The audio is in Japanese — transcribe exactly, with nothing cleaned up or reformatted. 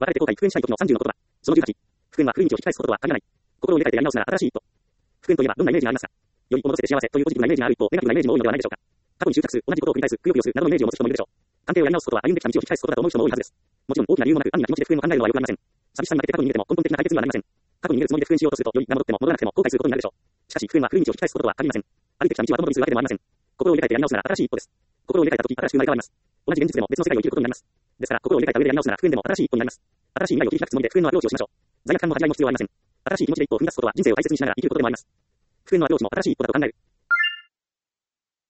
別れて後悔、復縁したい時のさんじゅうの言葉。そのじゅうはち。復縁は古い道を引き返すこととは限らない。心を入れ替えてやり直すなら新しい一歩。復縁といえばどんなイメージがありますか？良い、戻せて幸せというポジティブなイメージがある一方、ネガティブなイメージも多いのではないでしょうか。過去に執着す、同じことを繰り返す、くよくよすなどのイメージを持つ人もいるでしょう。関係をやり直すことは歩んできた道を引き返すことだと思う人も多いはずです。もちろん大きな理由もなく安易な気持ちで復縁を考えるのは良くありません。寂しさに負けて過去に逃げても根本的な解決にはなりません。過去に逃げるつもりで復縁しようとすると、よりが戻っても戻らなくても後悔することになるでしょう。しかし復縁は古い道を引き返すこととは限りません。歩いてきた道は後戻りするわけでもありません。心を入れ替えてやり直すなら新しい一歩です。心を入れ替えた時、新しく生まれ変わります。同じ現実でも別の世界を生きることになります。ですから、心を入れ替えた上でやり直すなら復縁でも新しい一歩になります。新しい未来を切り開くつもりで復縁のアプローチをしましょう。罪悪感も恥じらいも必要はありません。新しい気持ちで一歩を踏み出すことは人生を大切にしながら生きることでもあります。復縁のアプローチも新しい一歩だと考える。